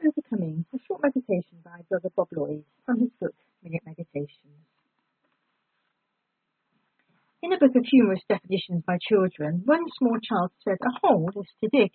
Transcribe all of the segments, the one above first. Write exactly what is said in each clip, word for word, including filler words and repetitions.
Overcoming, a short meditation by Brother Bob Lloyd from his book Minute Meditations. In a book of humorous definitions by children, one small child said, "A hole is to dig."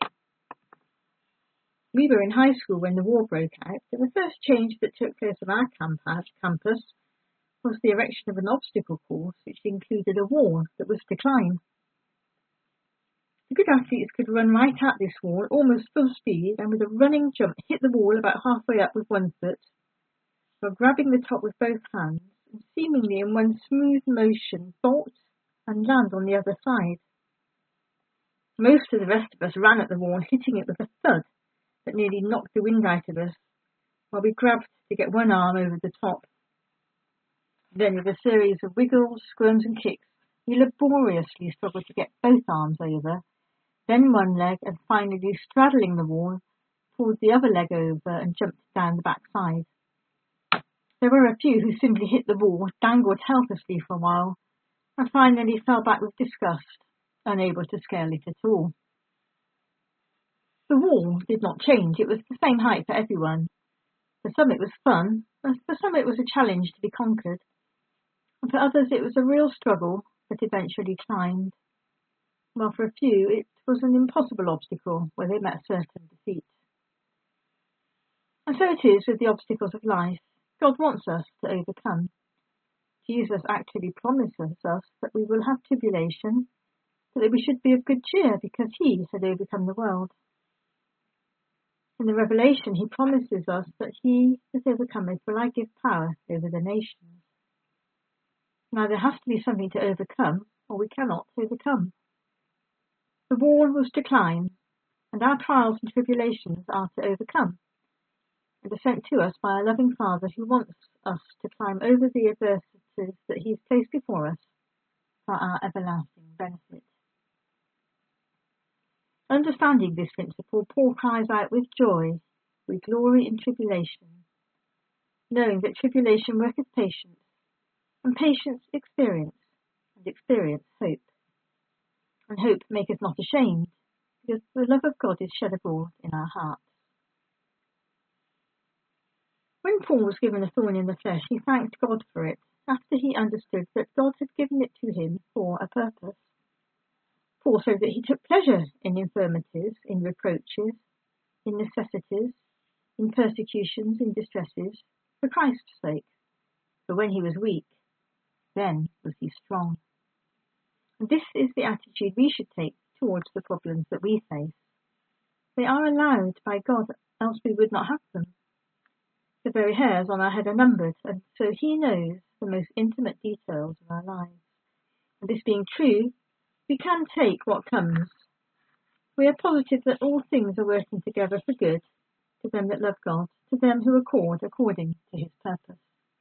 We were in high school when the war broke out, and the first change that took place on our campus was the erection of an obstacle course which included a wall that was to climb. The good athletes could run right at this wall, almost full speed, and with a running jump hit the wall about halfway up with one foot, while grabbing the top with both hands, and seemingly in one smooth motion bolt and land on the other side. Most of the rest of us ran at the wall, hitting it with a thud that nearly knocked the wind out of us, while we grabbed to get one arm over the top. Then, with a series of wiggles, squirms and kicks, we laboriously struggled to get both arms over, then one leg, and finally, straddling the wall, pulled the other leg over and jumped down the back side. There were a few who simply hit the wall, dangled helplessly for a while, and finally fell back with disgust, unable to scale it at all. The wall did not change. It was the same height for everyone. For some it was fun, and for some it was a challenge to be conquered, and for others it was a real struggle that eventually climbed, while for a few it was an impossible obstacle where they met certain defeat. And so it is with the obstacles of life. God wants us to overcome. Jesus actually promises us that we will have tribulation, but that we should be of good cheer because he had overcome the world. In the Revelation, he promises us that he that overcometh will I give power over the nations. Now there has to be something to overcome, or we cannot overcome. The wall was to climb, and our trials and tribulations are to overcome, and are sent to us by a loving Father who wants us to climb over the adversities that he has placed before us for our everlasting benefit. Understanding this principle, Paul cries out with joy, "We glory in tribulation," knowing that tribulation worketh patience, and patience experience, and experience hope. And hope maketh not ashamed, because the love of God is shed abroad in our hearts. When Paul was given a thorn in the flesh, he thanked God for it, after he understood that God had given it to him for a purpose. Paul said that he took pleasure in infirmities, in reproaches, in necessities, in persecutions, in distresses, for Christ's sake. For when he was weak, then was he strong. And this is the attitude we should take towards the problems that we face. They are allowed by God, else we would not have them. The very hairs on our head are numbered, and so he knows the most intimate details of our lives. And this being true, we can take what comes. We are positive that all things are working together for good to them that love God, to them who are called according to his purpose.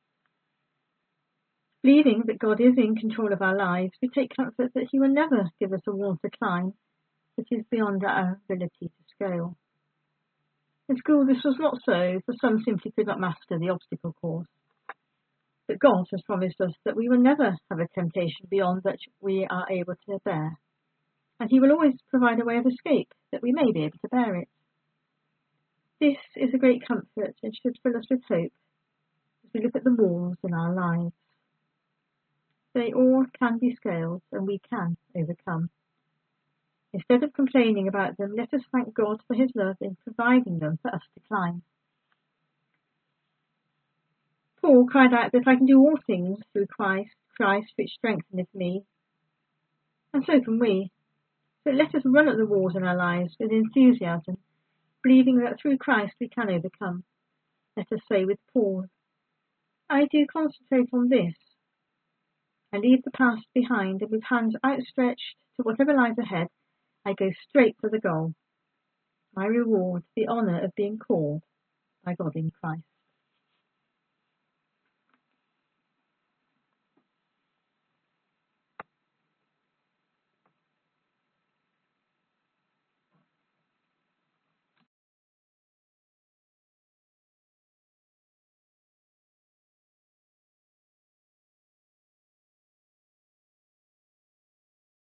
Believing that God is in control of our lives, we take comfort that he will never give us a wall to climb that is beyond our ability to scale. In school this was not so, for some simply could not master the obstacle course. But God has promised us that we will never have a temptation beyond that we are able to bear, and he will always provide a way of escape that we may be able to bear it. This is a great comfort and should fill us with hope as we look at the walls in our lives. They all can be scaled, and we can overcome. Instead of complaining about them, let us thank God for his love in providing them for us to climb. Paul cried out that I can do all things through Christ, Christ which strengtheneth me. And so can we. So let us run at the walls in our lives with enthusiasm, believing that through Christ we can overcome. Let us say with Paul, I do concentrate on this. I leave the past behind, and with hands outstretched to whatever lies ahead, I go straight for the goal. My reward, the honour of being called by God in Christ.